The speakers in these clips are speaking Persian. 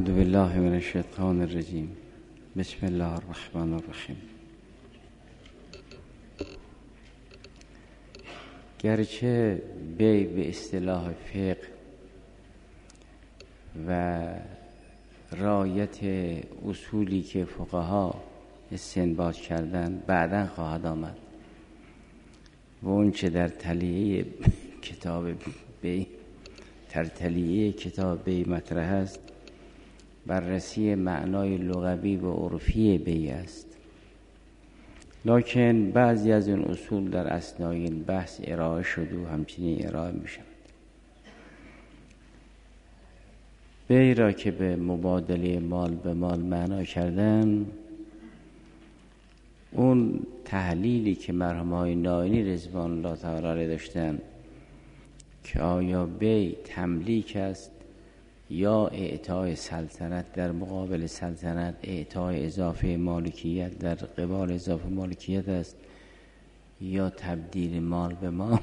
اعوذ بالله من الشیطان الرجیم. بسم الله الرحمن الرحیم. گرچه بی به اصطلاح فقه و رعایت اصولی که فقها استنباط کردن بعداً خواهد آمد و اون چه در تلیه کتاب بی مطرح است بررسی معنای لغوی و عرفی بی است، لکن بعضی از این اصول در اثنای این بحث ارائه شد و همچنین ارائه می شود. بی را که به مبادله مال به مال معنا کردن، اون تحلیلی که مرحوم نائینی رضوان الله تعالی علیه داشتن که آیا بی تملیک است یا اعطای سلطنت در مقابل سلطنت، اعطای اضافه مالکیت در قبال اضافه مالکیت است یا تبدیل مال به مال،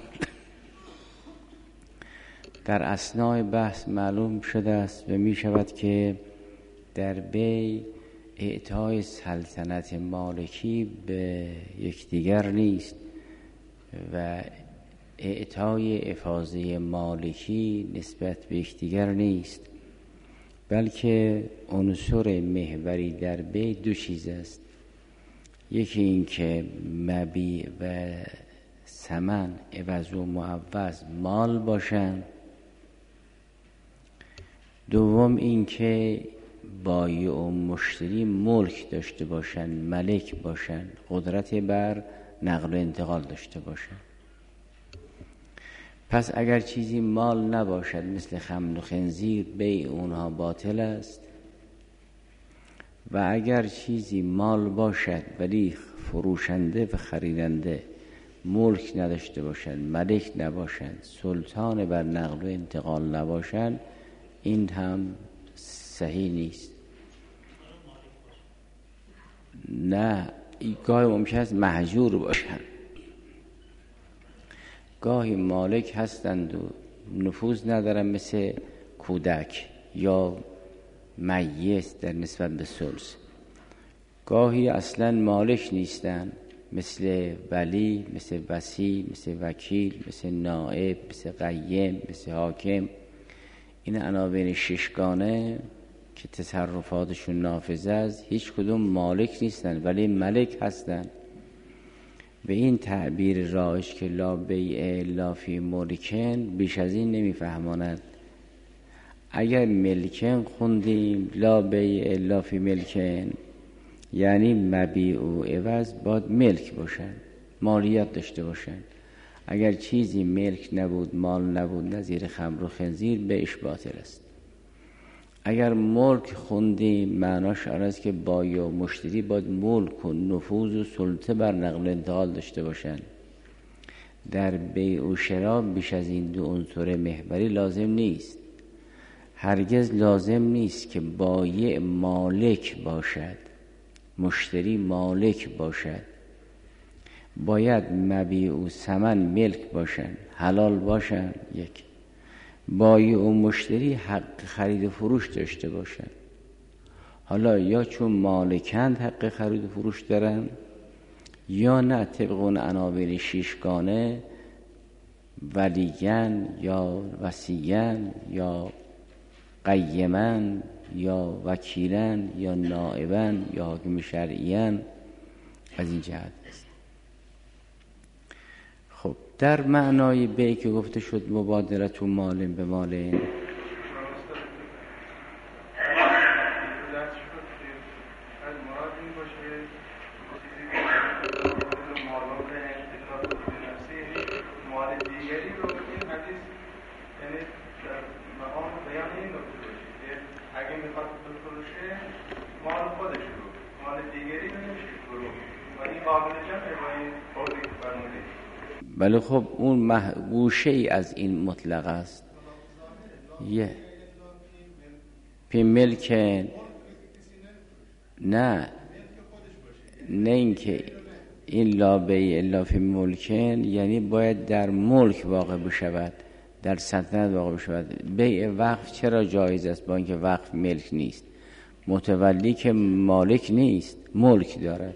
در اثنای بحث معلوم شده است و می شود که در بی اعطای سلطنت مالکی به یکدیگر نیست و اعطای افاضه مالکی نسبت به یکدیگر نیست، بلکه عنصر محوری در بی دو چیز است. یکی این که مبیع و ثمن عوض و معوض مال باشند، دوم این که بایع و مشتری ملک داشته باشند، ملک باشند، قدرت بر نقل و انتقال داشته باشند. پس اگر چیزی مال نباشد مثل خمر و خنزیر، بیع اونها باطل است، و اگر چیزی مال باشد ولی فروشنده و خریدنده ملک نداشته باشند، ملک نباشند، سلطان بر نقل و انتقال نباشند، این هم صحیح نیست. نه، گاهی ممکن است محجور باشند، گاهی مالک هستند و نفوذ ندارن مثل کودک یا میت در نسبت به ثلث، گاهی اصلا مالک نیستن مثل ولی، مثل وصی، مثل وکیل، مثل نائب، مثل قیم، مثل حاکم. این عناوین ششگانه که تصرفاتشون نافذ است هیچ کدوم مالک نیستن ولی ملک هستن. به این تعبیر رایج که لا بیع الا فی ملکن بیش از این نمیفهماند. اگر ملکن خوندیم لا بیع الا فی ملکن یعنی مبیع و عوض باید ملک باشن، مالیت داشته باشن. اگر چیزی ملک نبود، مال نبود، نظیر خمر و خنزیر، بیعش باطل است. اگر ملک خوندیم معناش آن است که بایع و مشتری باید ملک و نفوذ و سلطه بر نقل و انتقال داشته باشند. در بیع و شرا بیش از این دو عنصر محوری لازم نیست. هرگز لازم نیست که بایع مالک باشد، مشتری مالک باشد. باید مبیع و ثمن ملک باشند، حلال باشند. یک، بایع و مشتری حق خرید و فروش داشته باشن. حالا یا چون مالکند حق خرید و فروش دارن، یا نه طبق اون عناوین شیشگانه ولیین یا وصیین یا قیمن یا وکیلن یا نائبن یا حاکم شرعیین. از این جهت است. خب در معنای بیع که گفته شد مبادلت و مال به مال، بله خب اون گوشه ای از این مطلق است. پی ملکن، نه اینکه این لا بیع الا فی ملکن یعنی باید در ملک واقع بشود، در سلطنت واقع بشود. بیع وقف چرا جایز است با اینکه وقف ملک نیست؟ متولی که مالک نیست، ملک دارد.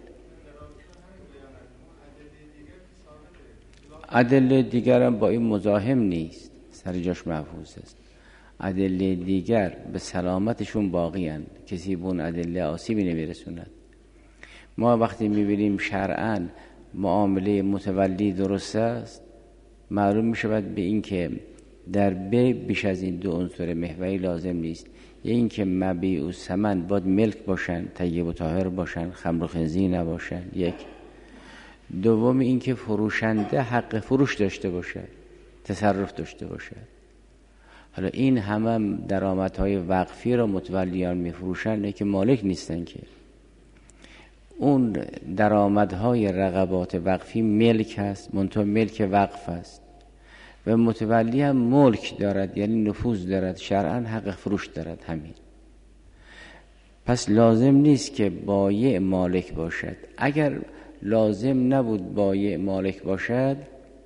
ادله دیگر هم با این مزاحم نیست، سر جاش محفوظ است. ادله دیگر به سلامتشون باقی هستند، کسی به اون ادله آسیبی نمیرسوند. ما وقتی میبینیم شرعاً معامله متولی درست است، معلوم میشود به این که در بیع بیش از این 2 عنصر محوری لازم نیست. این که مبیع و ثمن باید ملک باشن، طیب و طاهر باشن، خمر و خنزیر نباشن. یک. دوم این که فروشنده حق فروش داشته باشد، تصرف داشته باشد. حالا این هم درآمدهای وقفی را متولیان میفروشن، نه که مالک نیستن که. اون درآمدهای رقبات وقفی ملک هست، منتها ملک وقف است و متولی هم ملک دارد، یعنی نفوذ دارد، شرعاً حق فروش دارد. همین. پس لازم نیست که بایع مالک باشد. اگر لازم نبود بایع مالک باشد،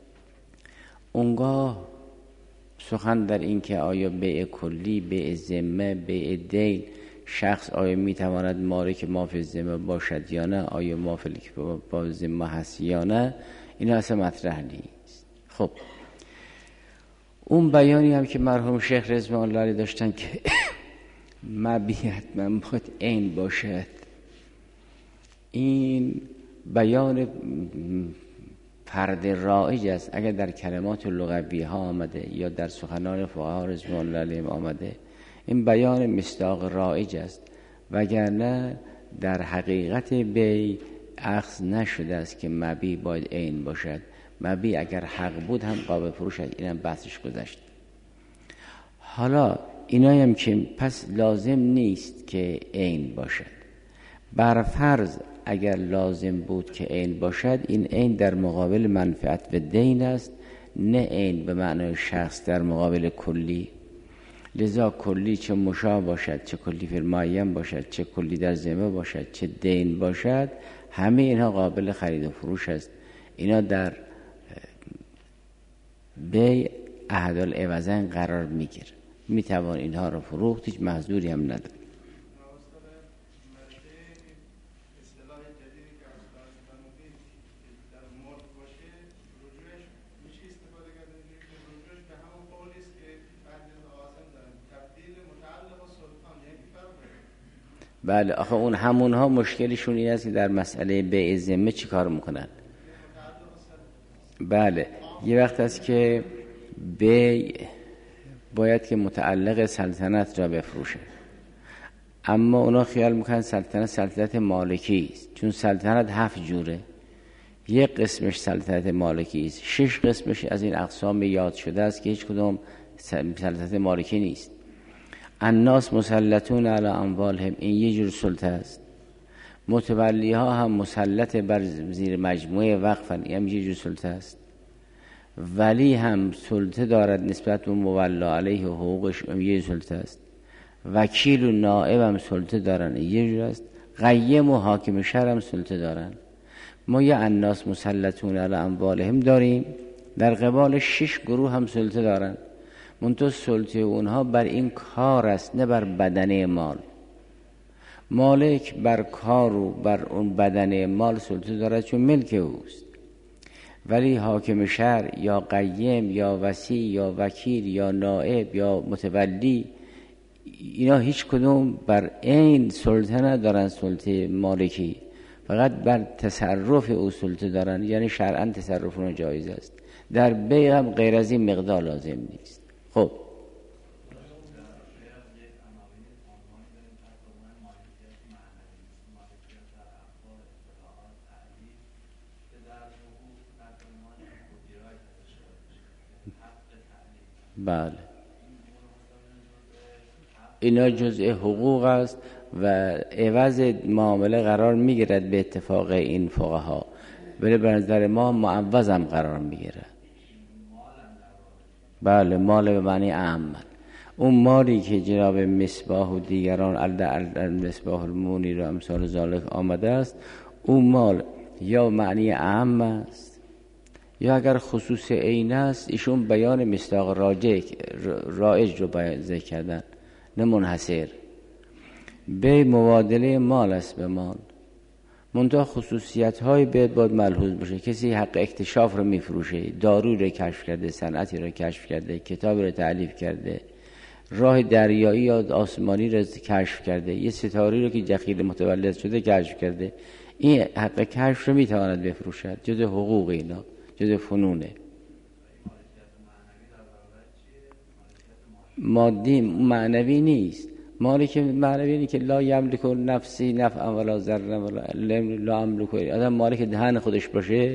اونگاه سخن در این که آیا بیع کلی، بیع ذمه، بیع دین، شخص آیا میتواند مالک ما فی الذمه باشد یا نه، آیا ما فی با ذمه هست یا نه، این اصلا مطرح نیست. خب اون بیانی هم که مرحوم شیخ رضوان الله علیه داشتن که مبیع حتما باید عین باشد، این بیان فرد رایج است. اگر در کلمات لغوی ها آمده یا در سخنان فقها رضوان الله علیهم آمده، این بیان مصداق رایج است، وگرنه در حقیقت بیع اخذ نشده است که مبیع باید عین باشد. مبیع اگر حق بود هم قابل فروش است، اینم بحثش گذشت. حالا اینایی هم که پس لازم نیست که عین باشد. بر فرض اگر لازم بود که عین باشد، این عین در مقابل منفعت و دین است، نه عین به معنای شخص در مقابل کلی. لذا کلی چه مشاع باشد، چه کلی فی المعین باشد، چه کلی در ذمه باشد، چه دین باشد، همه اینها قابل خرید و فروش است. اینا در بیع احدالعوضین قرار میگیره، میتوان اینها رو فروخت، هیچ محظوری هم نداره. بله، آخه اون همونها مشکلشون این است که در مسئله بیع ذمه چی کار میکنن. بله، یه وقت است که بیع باید که متعلق سلطنت را بفروشه، اما اونا خیال میکنن سلطنت مالکی است، چون سلطنت 7 جوره. یک قسمش سلطنت مالکی است، 6 قسمش از این اقسام یاد شده است که هیچ کدوم سلطنت مالکی نیست. الناس مسلطون علی اموالهم، این یه جور سلطه است. متولی ها هم مسلط بر زیر مجموعه وقفن، این هم یه جور سلطه است. ولی هم سلطه دارد نسبت به مولا علیه و حقوقش، یه سلطه است. وکیل و نائب هم سلطه دارن، یه جور است. قیم و حاکم شهر هم سلطه دارن. ما یه الناس مسلطون علی اموالهم داریم، در قبال 6 گروه هم سلطه دارن. منتها سلطه اونها بر این کار است، نه بر بدنه مال. مالک بر کار و بر اون بدنه مال سلطه دارد چون ملک اوست، ولی حاکم شهر یا قیم یا وصی یا وکیل یا نائب یا متولی، اینا هیچ کدوم بر این سلطه ندارن، سلطه مالکی، فقط بر تصرف او سلطه دارن، یعنی شرعاً تصرف اون جایز است. در بیع هم غیر از این مقدار لازم نیست. خب بله، اینا جزء حقوق است و عوض معامله قرار میگیرد به اتفاق این فقها، ولی به نظر ما معوض هم قرار میگیرد. بله، مال به معنی عام. اون مالی که جناب مصباح و دیگران مصباح المونی رو امثال ذالک آمده است، اون مال یا معنی عام است یا اگر خصوص عین است ایشون بیان مصداق رایج رو ذکر کردن، نه منحصر. به مبادله مال است به مال، منتها خصوصیت های باید ملحوظ باشه. کسی حق اکتشاف رو میفروشه، دارو رو کشف کرده، صنعتی رو کشف کرده، کتاب رو تألیف کرده، راه دریایی یا آسمانی رو کشف کرده، یه ستاره رو که جخیل متولد شده کشف کرده، این حق کشف رو میتواند بفروشد، جز حقوق اینا، جز فنونه. مادی معنوی نیست. مالک معنوی اینه که لا یملک نفسی نفعا ولا ضرا ولا لا املک. آدم مالک دهن خودش باشه،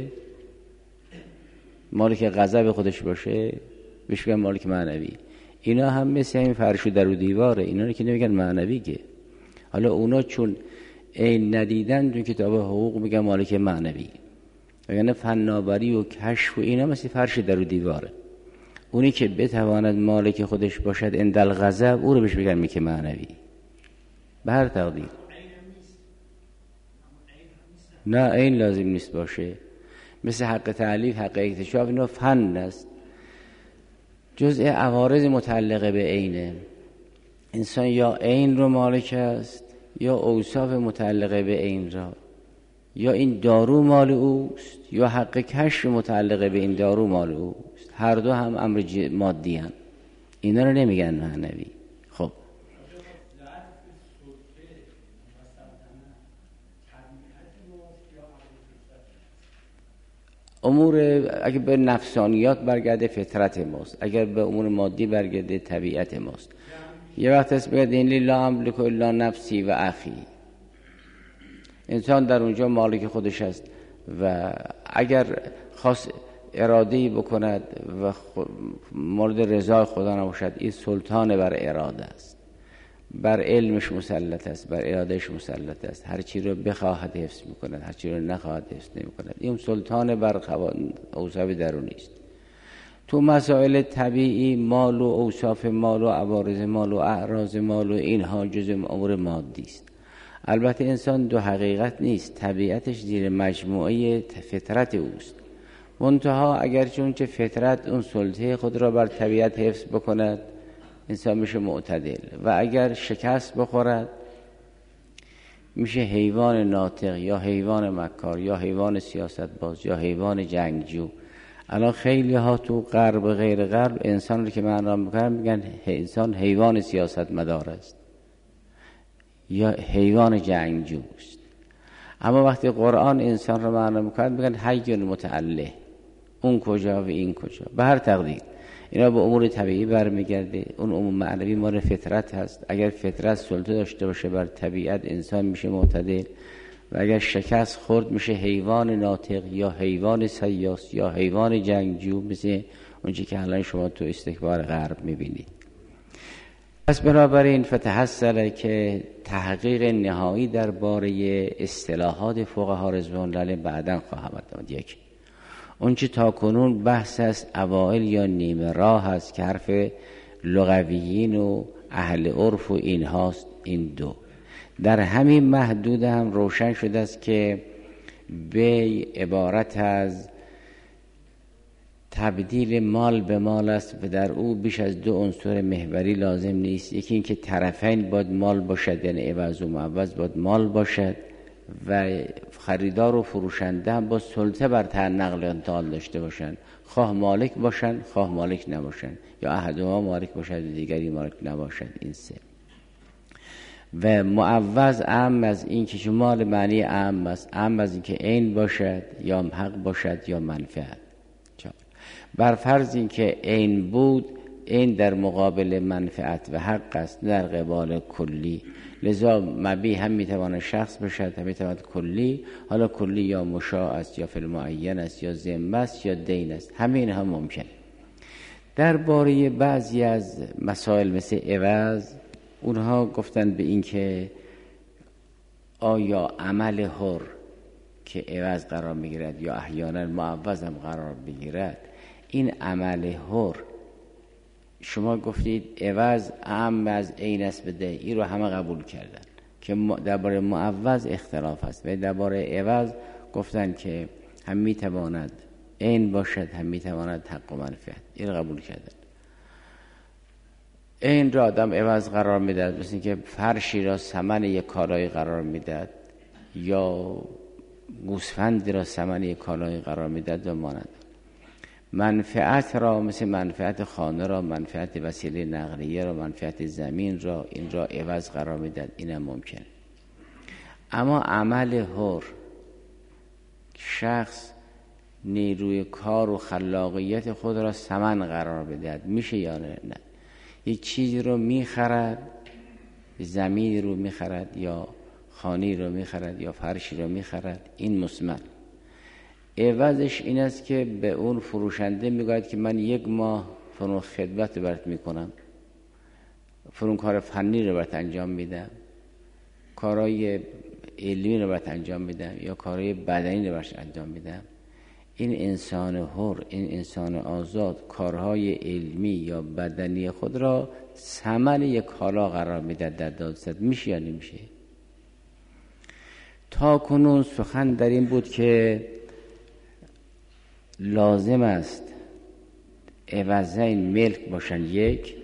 مالک غضب خودش باشه، بهش میگن مالک معنوی. اینا هم مثل این فرش و در و دیواره، اینا رو که نمیگن معنوی که. حالا اونا چون این ندیدن تو کتاب حقوق میگن مالک معنوی، وگرنه فناوری و کشف و اینا مثل فرش در و دیواره. اونی که بتواند مالک خودش باشد اندل غضب، او رو بهش بگن میگه معنوی. به هر تقدیر نه این لازم نیست باشه. مثل حق تألیف، حق اکتشاف، اینا فن است، جزء عوارض متعلقه به عینه. انسان یا عین رو مالک است یا اوصاف متعلقه به عین را، یا این دارو مال اوست یا حق کشف متعلقه به این دارو مال اوست. هر دو هم امر مادی هستند، اینا رو نمیگن معنوی. خب امور اگر به نفسانیات برگرده فطرت ماست، اگر به امور مادی برگرده طبیعت ماست. یه وقت هست بگه این لا املک الا نفسی و اخی، انسان در اونجا مالک خودش است و اگر خاص اراده‌ای بکند و مورد رضای خدا نباشد، این سلطان بر اراده است، بر علمش مسلط است، بر ارادهش مسلط است. هر چی رو بخواهد حفظ میکند، هر چی رو نخواهد حفظ نمیکند. این سلطان بر اوصاف درونی است. تو مسائل طبیعی مال و اوصاف مال و عوارض مال و اعراض مال و اینها جزء امور مادی است. البته انسان دو حقیقت نیست، طبیعتش زیر مجموعه فطرت اوست. منتها اگر چون که فطرت اون سلطه خود را بر طبیعت حفظ بکند، انسان میشه معتدل، و اگر شکست بخورد میشه حیوان ناطق یا حیوان مکار یا حیوان سیاست باز یا حیوان جنگجو. الان خیلی ها تو غرب و غیر غرب انسان رو که معنا میکنن میگن انسان حیوان سیاست مدار است یا حیوان جنگجو است. اما وقتی قرآن انسان رو معنا میکنن میگن حی متعله، اون کجا و این کجا. به هر تقدیر اینا به امور طبیعی برمیگرده. اون امور معنوی مال فطرت هست. اگر فطرت سلطه داشته باشه بر طبیعت، انسان میشه معتدل، و اگر شکست خورد میشه حیوان ناطق یا حیوان سیاس یا حیوان جنگجو، مثل اونچه که الان شما تو استکبار غرب میبینید. پس بنابراین فتحصل که تحقیق نهایی درباره اصطلاحات فقها رضوان الله بعداً خواهم داد. یک، اون چه تا کنون بحث است اوائل یا نیمه راه است که حرف لغویین و اهل عرف و این هاست. این دو در همین محدود هم روشن شده است که به عبارت از تبدیل مال به مال است و در او بیش از دو عنصر محوری لازم نیست. یکی این که طرفین باید مال باشد، یعنی عوض و معوض باید مال باشد، و خریدار و فروشنده هم با سلطه بر نقل و انتقال داشته باشند، خواه مالک باشند خواه مالک نباشند، یا احدهما مالک باشد و دیگری مالک نباشد. این سه. و معوض اعم از این که مال معنی اعم است، اعم از این که عین باشد یا حق باشد یا منفعت. بر فرض این که عین بود، عین در مقابل منفعت و حق است، در قبال کلی. لذا مبیع هم میتواند شخص باشد، هم میتواند کلی. حالا کلی یا مشاع است یا فی المعین است یا ذمه است یا دین است، همین هم ممکنه. درباره بعضی از مسائل مثل عوض، اونها گفتن به این که آیا عمل حر که عوض قرار میگیرد یا احیانا معوض هم قرار بگیرد، این عمل حر شما گفتید عوض اعم از عین است بده، این رو همه قبول کردن که درباره معوض اختلاف است، و درباره عوض گفتن که هم میتواند عین باشد هم میتواند حق و منفعت. این قبول کردن. عین را آدم عوض قرار میدهد، مثل اینکه فرشی را ثمن یک کالایی قرار میدهد یا گوسفندی را ثمن یک کالایی قرار میدهد و مانند. منفعت را مثل منفعت خانه را، منفعت وسیله نقلیه را، منفعت زمین را، این را عوض قرار میدهد. اینم ممکنه. اما عمل حر، شخص نیروی کار و خلاقیت خود را ثمن قرار بدهد، میشه یا نه؟ یک چیزی رو میخرد، زمین رو میخرد یا خانه رو میخرد یا فرشی رو میخرد، این مثمن. عوضش این است که به اون فروشنده میگوید که من 1 ماه فرون خدمت برات میکنم، فرون کار فنی رو برات انجام میدم، کارهای علمی رو برات انجام میدم یا کارهای بدنی رو برات انجام میدم. این انسان حر، این انسان آزاد کارهای علمی یا بدنی خود را ثمن یک کالا قرار میده در دادرس. میشه یا نمیشه؟ تا کنون سخن در این بود که لازم است عوضین ملک باشن یک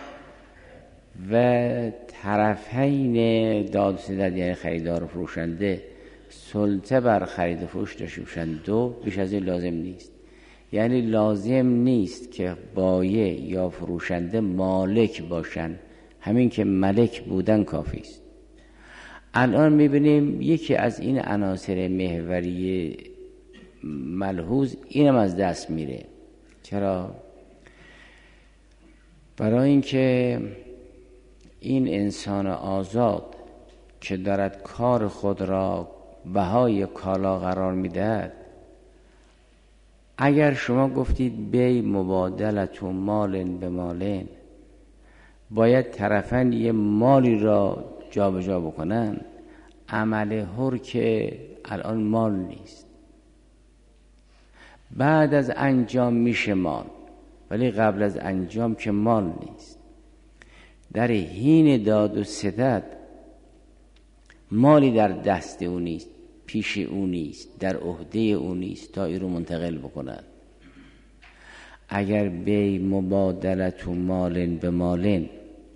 و طرفین دادرس یعنی خریدار و فروشنده سلطه بر خرید و فروش داشته باشند 2. بیش از این لازم نیست. یعنی لازم نیست که بایع یا فروشنده مالک باشند، همین که ملک بودن کافی است. الان میبینیم یکی از این عناصر محوری ملحوظ اینم از دست میره. چرا؟ برای اینکه این انسان آزاد که دارد کار خود را بهای کالا قرار میدهد، اگر شما گفتید بی مبادلت و مال به مالین، باید طرفین یه مالی را جابجا بکنن. عمل حر که الان مال نیست، بعد از انجام میشه مال، ولی قبل از انجام که مال نیست. در حین داد و ستد مالی در دست او نیست، پیش او نیست، در عهده او نیست تا این رو منتقل بکند. اگر بی مبادلت و مالن به مالن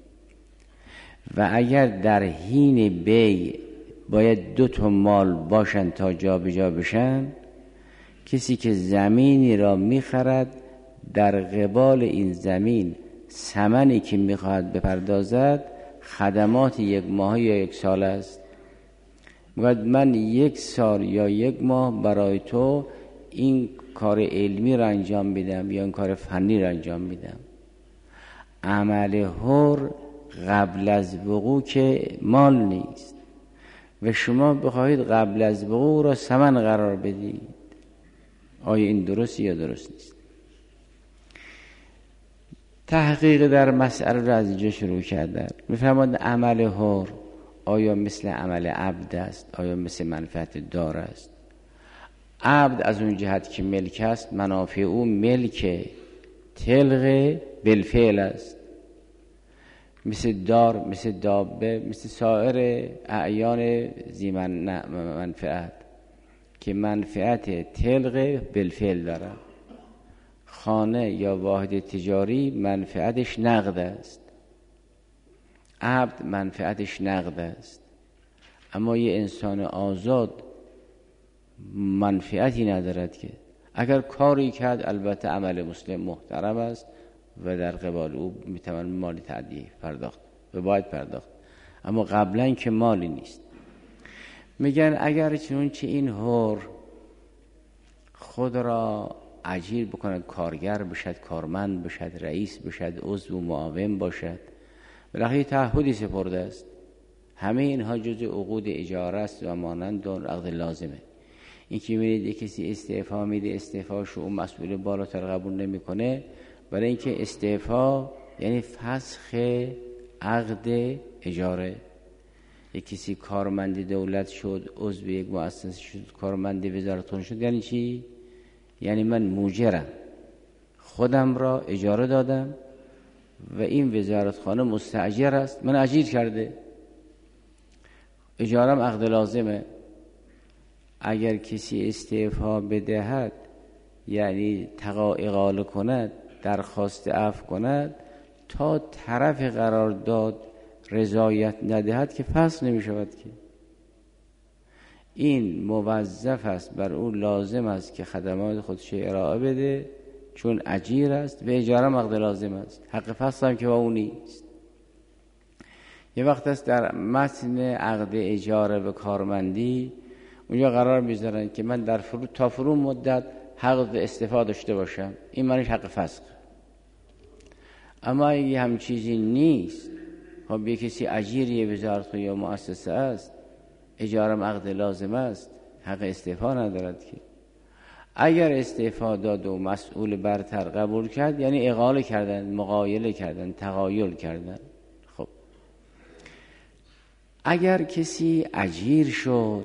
و اگر در حین بی باید 2 تا مال باشن تا جا به جا بشن، کسی که زمینی را میخرد در قبال این زمین ثمنی که میخواهد بپردازد خدمات 1 ماه یا 1 سال است. میگوید من 1 سال یا 1 ماه برای تو این کار علمی را انجام میدم یا این کار فنی را انجام میدم. عمل حر قبل از وقوع که مال نیست و شما بخواهید قبل از وقوع را ثمن قرار بدید. آیا این درست یا درست نیست؟ تحقیق در مسئله را از اینجا شروع کردن. میفرماند عمل حر آیا مثل عمل عبد است؟ آیا مثل منفعت دار است؟ عبد از اون جهت که ملک است، منافع او ملک تلغ بالفعل است، مثل دار، مثل دابه، مثل سایر اعیان ذی منفعت که منفعت تلغ بالفعل دارد. خانه یا واحد تجاری منفعتش نقد است، عبد منفعتش نقد است. اما یه انسان آزاد منفعتی ندارد که اگر کاری کرد البته عمل مسلم محترم است و در قبال او میتوان مالی تعدیه پرداخت و باید پرداخت، اما قبلا که مالی نیست. میگن اگر چنانچه این حر خود را اجیر بکند، کارگر بشد، کارمند بشد، رئیس بشد، عضو و معاون باشد، بالاخره تعهدی سپرده است. همه اینها جزء عقود اجاره است و مانند اون عقد لازمه. این که می‌بینید کسی استعفا میده، استعفاش اون مسئول بالاتر قبول نمیکنه، برای اینکه استعفا یعنی فسخ عقد اجاره. یک کسی کارمند دولت شد، عضو یک مؤسسه شد، کارمند وزارتخانه شد، یعنی چی؟ یعنی من موجرم، خودم را اجاره دادم و این وزارتخانه مستاجر است، من اجیر کرده، اجارم عقد لازمه. اگر کسی استعفا بدهد یعنی اقاله کند، درخواست عفو کند، تا طرف قرارداد رضایت ندهد که فسخ نمی شود. که این موظف است، بر او لازم است که خدمات خودش ارائه بده، چون اجیر است و اجاره عقد لازم است. حق فسخ هم که با اون نیست. یه وقت است در متن عقد اجاره به کارمندی اونجا قرار میذارن که من در تا فرو مدت حق استعفا داشته باشم، این معنیش حق فسخ. اما اگه هم چیزی نیست، خب یه کسی اجیری وزارت یا مؤسسه است، اجاره عقد لازم است، حق استعفا ندارد. که اگر استعفا داد و مسئول برتر قبول کرد، یعنی اقاله کردن، مقایله کردن، تقایل کردن. خب اگر کسی اجیر شد،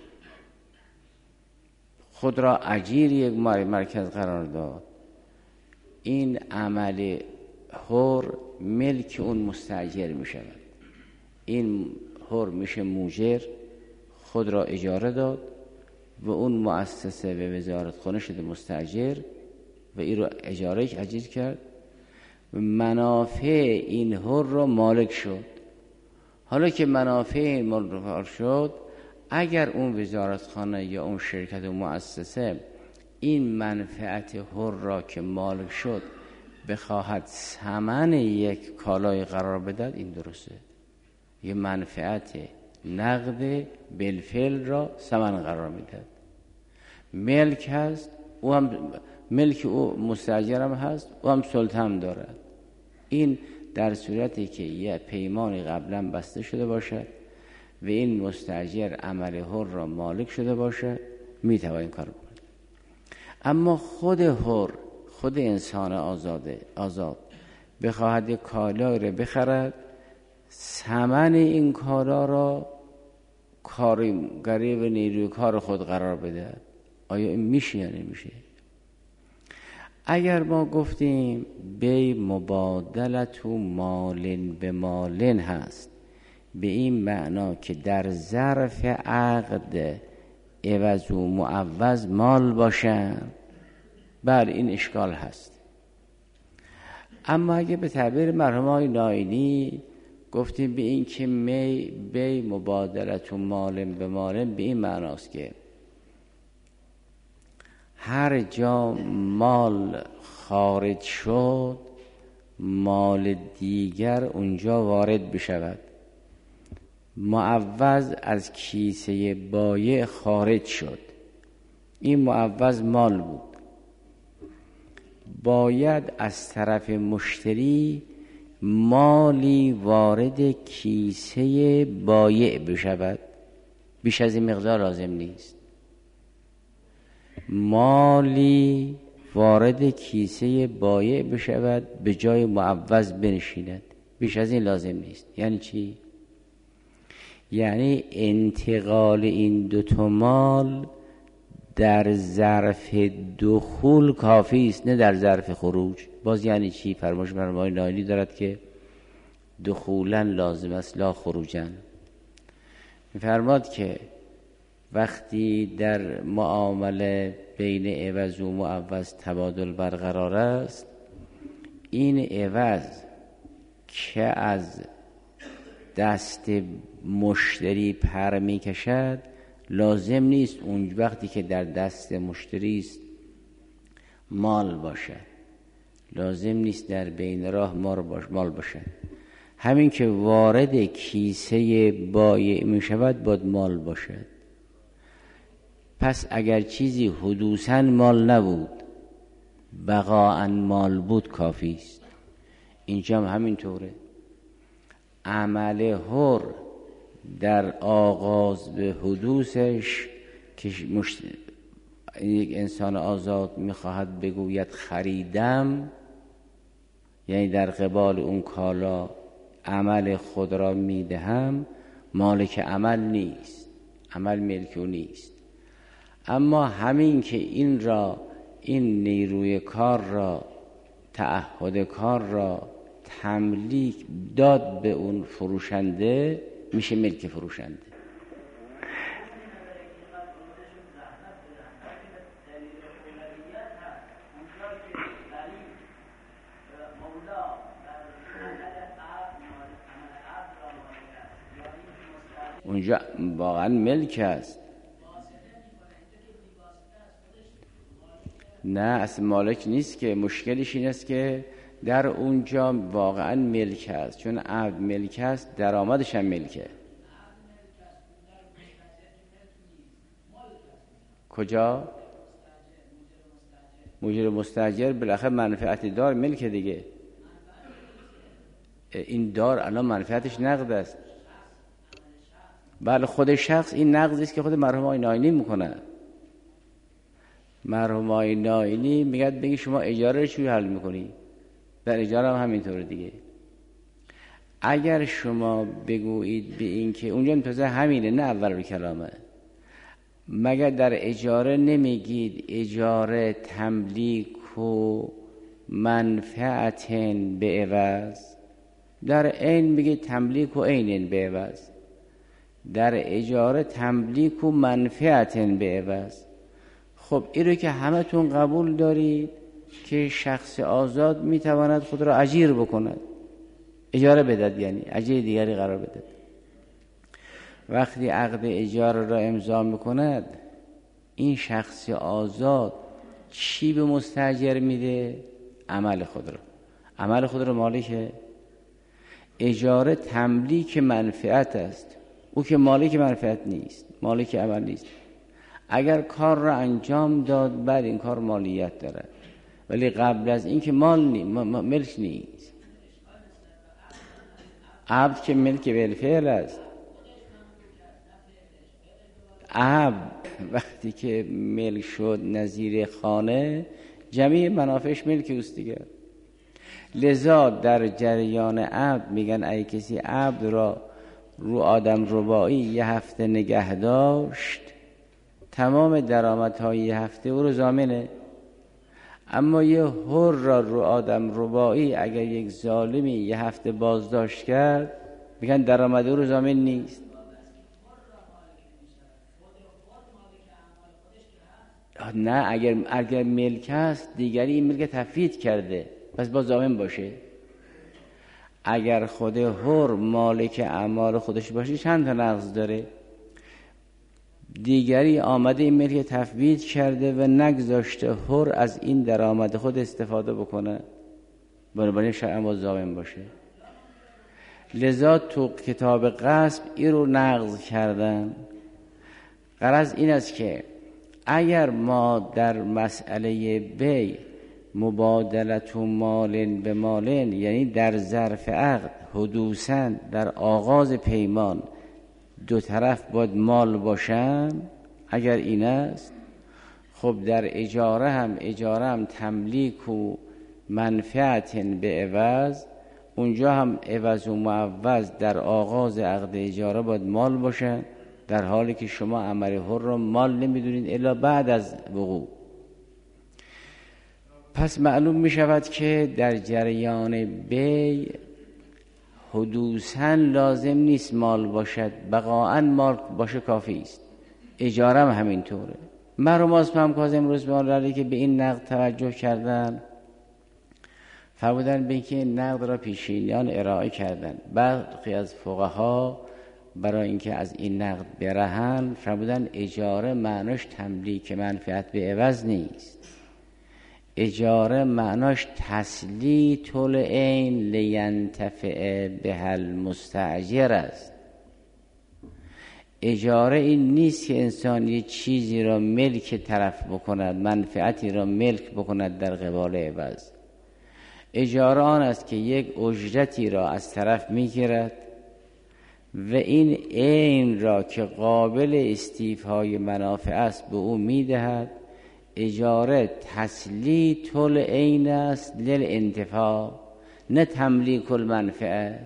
خود را اجیر یک مرکز قرار داد، این عمل حر ملک اون مستاجر می شود. این حر میشه موجر، خود را اجاره داد و اون مؤسسه به وزارت خانه شده مستاجر و این رو اجیر کرد و منافع این حر را مالک شد. حالا که منافع این مالک شد، اگر اون وزارتخانه یا اون شرکت و مؤسسه این منفعت حر را که مالک شد بخواهد ثمن یک کالای قرار بدهد، این درسته. یه منفعت نقد بالفعل را ثمن قرار میدهد. ملک هست، او هم ملک او مستاجر هم هست، او هم سلطه دارد. این در صورتی که یه پیمانی قبلا بسته شده باشد و این مستاجر عمل حر را مالک شده باشد، میتواند این کار بکنه. اما خود حر، خود انسان آزاد بخواهد یک کالای را بخرد، ثمن این کالا را کارگری و نیروی کار خود قرار بده، آیا این میشه یا نمیشه؟ اگر ما گفتیم بی مبادلت و مالن به مالن هست، به این معنا که در ظرف عقد عوض و معوض مال باشن، بله این اشکال هست. اما اگه به تعبیر مرحوم آقای ناینی گفتیم به این که بی مبادلت و مالن به مالن، به این معناست که هر جا مال خارج شد، مال دیگر اونجا وارد بشود. معوض از کیسه بایع خارج شد، این معوض مال بود، باید از طرف مشتری مالی وارد کیسه بایع بشود، بیش از این مقدار لازم نیست. مالی وارد کیسه بایع بشود، به جای معوض بنشیند، بیش از این لازم نیست. یعنی چی؟ یعنی انتقال این دوتا مال در ظرف دخول کافی است، نه در ظرف خروج. باز یعنی چی؟ فرمایش مرحوم آقای ناینی دارد که دخولا لازم است لا خروجا. می‌فرماد که وقتی در معامله بین عوض و معوض تبادل برقرار است، این عوض که از دست مشتری پر می کشد، لازم نیست اون وقتی که در دست مشتری است مال باشد، لازم نیست در بین راه مال باشد. همین که وارد کیسه بایع می شود باید مال باشد. پس اگر چیزی حدوثاً مال نبود، بقاءً مال بود، کافی است. اینجا هم همینطوره. عمل حر در آغاز به حدوثش که یک انسان آزاد میخواهد بگوید خریدم، یعنی در قبال اون کالا عمل خود را میدهم، مالک عمل نیست، عمل ملک او نیست. اما همین که این نیروی کار را، تعهد کار را تملیک داد به اون فروشنده، میشه ملک فروشنده. اونجا واقعا ملک است. نه اصلا مالک نیست، که مشکلش این است که در اونجا واقعا ملک است، چون عبد ملک است درآمدش هم ملکه. کجا؟ مجر مستاجر بالاخره منفعت دار ملک دیگه. این دار الان منفعتش نقد است. بله خود شخص این نقدی است که خود مرحوم آقای ناینی میکنه. مرحوم آقای ناینی میگه بگی شما اجاره رو چجوری حل میکنی؟ در اجاره هم همینطوره دیگه. اگر شما بگویید به این که اونجا انتظار همینه، نه اول کلامه، مگر در اجاره نمیگید اجاره تملیک و منفعت به عوض؟ در عین میگید تملیک و عین به عوض. در اجاره تملیک و منفعت به عوض. خب این رو که همه تون قبول دارید که شخص آزاد میتواند خود را اجیر بکند، اجاره بدهد، یعنی اجیر دیگری قرار بدهد. وقتی عقد اجاره را امضا میکند این شخص آزاد چی به مستاجر میده؟ عمل خود را. عمل خود را مالکه. اجاره تملیک منفعت است، او که مالک منفعت نیست، مالک عمل نیست. اگر کار را انجام داد بعد این کار مالیت داره، ولی قبل از این که ملک نیست. عبد که ملک بالفعل است. عبد وقتی که ملک شد نظیر خانه، جمعی منافعش ملک اوست دیگه. لذا در جریان عبد میگن اگه کسی عبد را رو آدم ربایی یه هفته نگه داشت، تمام درآمدهای یه هفته او رو ضامنه. اما یه حر را رو آدم ربایی اگر یک ظالمی یه هفته بازداشت کرد، میگن درآمد او رو ضامن نیست. نه اگر ملک است دیگری این ملک تفویض کرده، پس با ضامن باشه. اگر خود حر مالک اعمال خودش باشه چند تا نقض داره؟ دیگری آمده این ملک تفویض کرده و نگذاشته حر از این درآمد خود استفاده بکنه، بنابراین شرعاً با ضامن باشه. لذا تو کتاب غصب این رو نقض کردن. غرض این است که اگر ما در مسئله بیع مبادلت و مال به مال، یعنی در ظرف عقد حدوثاً در آغاز پیمان دو طرف باید مال باشن، اگر این است، خب در اجاره هم تملیک و منفعت به عوض، اونجا هم عوض و معوض در آغاز عقد اجاره باید مال باشن، در حالی که شما عمل حر را مال نمیدونید الا بعد از وقوع. پس معلوم می شود که در جریان بیع حدوثاً لازم نیست مال باشد، بقاعاً مال باشه کافی است. اجاره هم همینطوره. مرحوم آسمام کاظم امروز به که به این نقد توجه کردن، فرمودن به اینکه نقد را پیشینیان ارائه کردن. برخی از فقها برای اینکه از این نقد برهن فرمودن اجاره معناش تملیک منفعت به عوض نیست. اجاره معناش تسلیط العین لینتفع به المستاجر است. اجاره این نیست که انسان یه چیزی را ملک طرف بکند، منفعتی را ملک بکند در قبال عوض. اجاره آن است که یک اجرتی را از طرف میگیرد و این عین را که قابل استیفای منافع است به او میدهد. اجاره تسلیط العین است للانتفاع، نه تملیک المنفعه.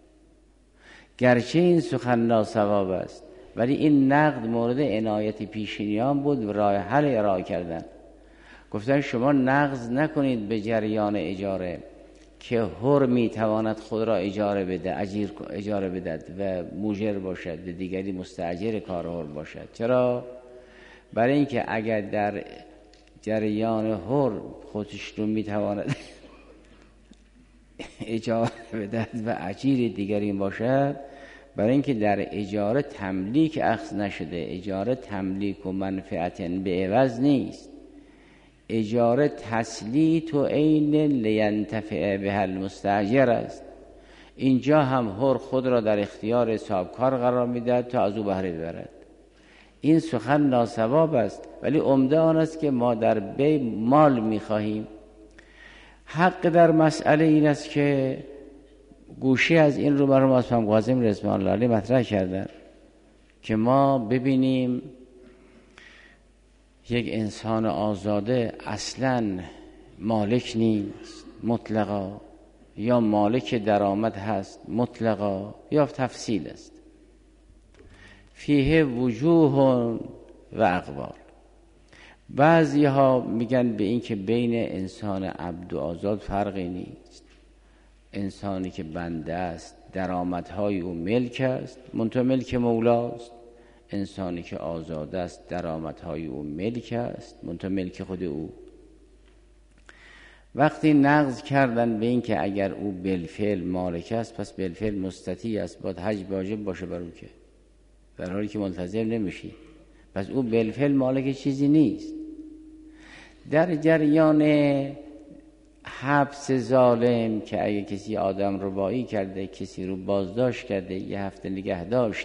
گرچه این سخن ناصواب است ولی این نقد مورد عنایت پیشینیان بود و راه حل ارائه کردن. گفتن شما نقض نکنید به جریان اجاره که حر میتواند خود را اجاره بده، اجاره بدهد و موجر باشد و دیگری مستاجر کار حر باشد. چرا؟ برای اینکه اگر در جریان حر خودش رو میتواند اجاره بدهد و اجیر دیگری باشد، برای اینکه در اجاره تملیک اخذ نشده. اجاره تملیک و منفعت به عوض نیست. اجاره تسلیت و عین لینتفع به المستاجر است. اینجا هم حر خود را در اختیار صاحبکار قرار میدهد تا از او بهره ببرد. این سخن ناصواب است، ولی عمده آن است که ما در بی مال میخواهیم. حق در مسئله این است که گوشه از این رو مرحوم اسمم قاسم رضوان الله علیه مطرح کردن که ما ببینیم یک انسان آزاده اصلاً مالک نیست مطلقا، یا مالک درآمد هست مطلقا، یا تفصیل است. فیه وجوه و اقوال. بعضی ها میگن به این که بین انسان عبد و آزاد فرقی نیست. انسانی که بنده است درآمدهای او ملک است، منتها ملک مولاست. انسانی که آزاد است درآمدهای او ملک است، منتها ملک خود او. وقتی نقض کردن به این که اگر او بالفعل مالک است پس بالفعل مستطیع است، باید حج واجب باشه بر او، که در حالی که ملتزم نمیشی، پس او بالفعل مالک چیزی نیست. در جریان حبس ظالم که اگه کسی آدم ربایی کرده، کسی رو بازداشت کرده، یه هفته نگه داشت،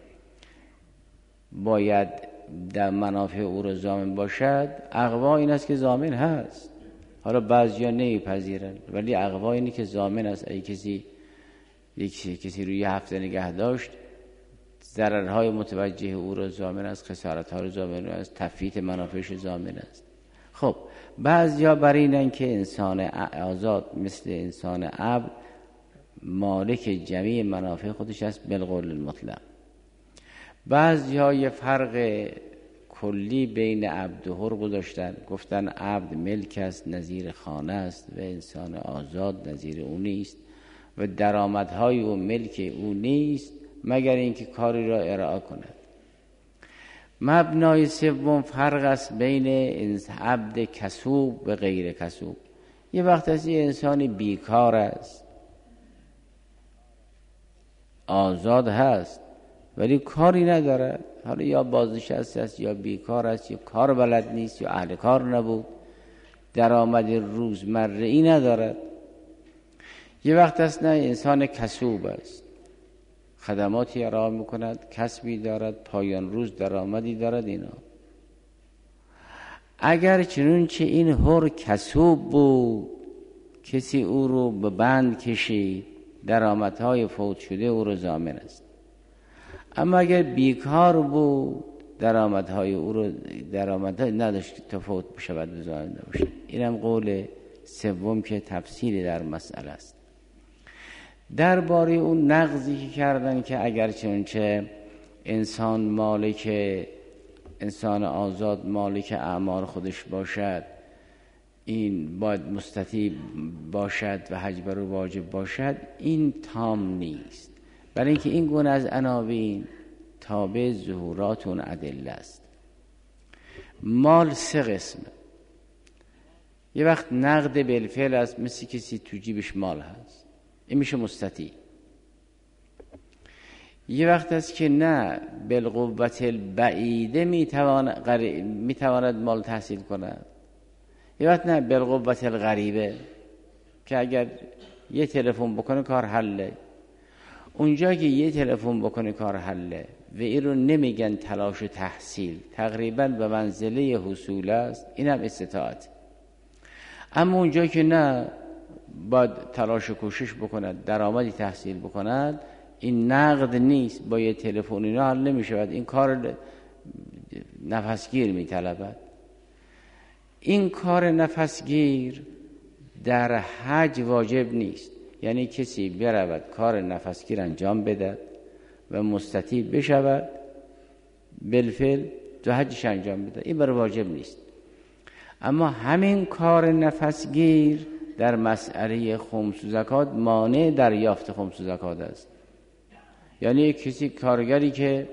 باید در منافع او رو ضامن باشد. اقوا این است که ضامن هست. حالا بعضیا نمیپذیرن، ولی اقوا اینه که ضامن است. اگه کسی رو یه هفته نگه داشت، ضررهای متوجه او رو ضامن است، خسارت‌ها رو ضامن است، تفیت منافعش ضامن است. خب بعضیا بر اینن که انسان آزاد مثل انسان عبد مالک جمیع منافع خودش است بالقول المطلق. بعضیا یه فرق کلی بین عبد و حر گذاشتن، گفتن عبد ملک است نظیر خانه است و انسان آزاد نظیر او نیست و درآمدهای او ملک او نیست مگر اینکه کاری را ارائه کند. مبنای سوم فرق است بین عبد کسوب و غیر کسوب. یه وقت است یه انسانی بیکار است، آزاد هست ولی کاری نداره، حالا یا بازنشسته است یا بیکار است یا کار بلد نیست یا اهل کار نبود، درآمد روزمره‌ای ندارد. یه وقت است نه انسان کسوب است، خدماتی ارائه میکند، کسبی دارد، پایان روز درآمدی دارد. اینا اگر چنانچه این حر کسوب بود، کسی او رو به بند کشید، درآمدهای فوت شده او رو ضامن است. اما اگر بیکار بود، درآمدهای او رو نداشت تا فوت بشود و ضامن نباشد. اینم قول سوم که تفصیلی در مسئله است. درباره اون نقضی که کردن که اگر چنانچه انسان آزاد مالک اعمال خودش باشد، این باید مستطیع باشد و حج بر او واجب باشد، این تام نیست. برای اینکه این گونه از عناوین تابع ظهورات اون ادله است. مال سه قسمه. یه وقت نقد بالفعل است، مثل کسی تو جیبش مال هست، این میشه مستطیع. یه وقت است که نه بالقوت البعیده میتواند مال تحصیل کند. یه وقت نه بالقوت الغریبه که اگر یه تلفن بکنه کار حله. اونجا که یه تلفن بکنه کار حله و این رو نمیگن تلاش و تحصیل، تقریبا به منزله حصول است، این هم استطاعت. اما اونجا که نه باید تلاش و کوشش بکند، درآمدی تحصیل بکند، این نقد نیست، با یه تلفن اینا حل نمیشود. این کار نفسگیر میطلبد. این کار نفسگیر در حج واجب نیست. یعنی کسی برود کار نفسگیر انجام بده و مستطیع بشود، بالفعل تو حجش انجام بده، این برای واجب نیست. اما همین کار نفسگیر در مسئله خمس و زکات مانع دریافت خمس و زکات است. یعنی کسی کارگری که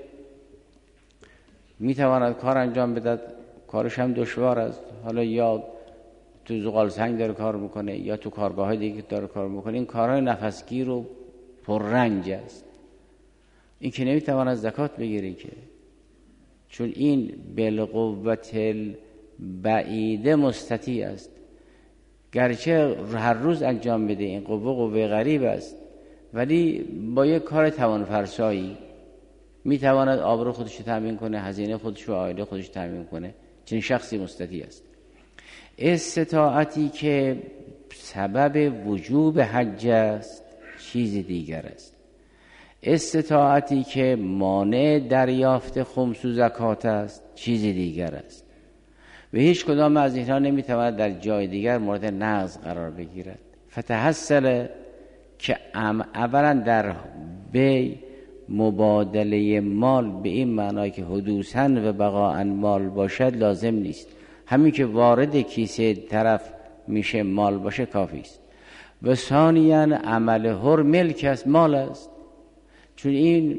میتواند کار انجام بده، کارش هم دشوار است، حالا یا تو زغال سنگ داره کار میکنه یا تو کارگاه دیگه داره کار میکنه، این کارهای نفسگیر و پررنج است. این که نمیتواند زکات بگیره که، چون این بالقوت البعیده مستطیع است، گرچه هر روز انجام بده این قوه غریب است، ولی با یک کار توان فرسایی میتواند آبرو خودش رو تامین کنه، هزینه خودش و عائله خودش تامین کنه. چنین شخصی مستطیع است. استطاعتی که سبب وجوب حج است چیز دیگر است. استطاعتی که مانع دریافت خمس و زکات است چیز دیگر است و هیچ کدام از اینها نمیتواند در جای دیگر مورد نقض قرار بگیرد. فتحصل که اولا در بی مبادله مال به این معنای که حدوثاً و بقاءً مال باشد لازم نیست، همین که وارد کیسه طرف میشه مال باشه کافی است. و ثانیاً عمل حر ملک است، مال است، چون این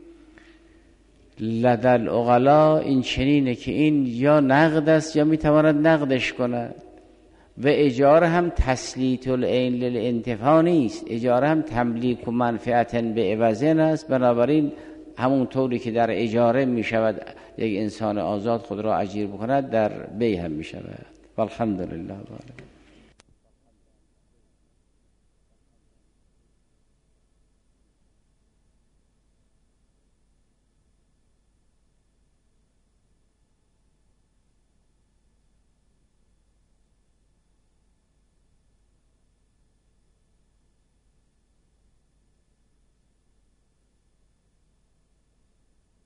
لدل اغلا این چنینه که این یا نقد است یا میتواند نقدش کند. و اجاره هم تسلیط العین للانتفاع نیست، اجاره هم تملیک و منفعت به عوضین است. بنابراین همون طوری که در اجاره می شود یک انسان آزاد خود را اجیر بکند، در بیع هم می شود. والحمدلله.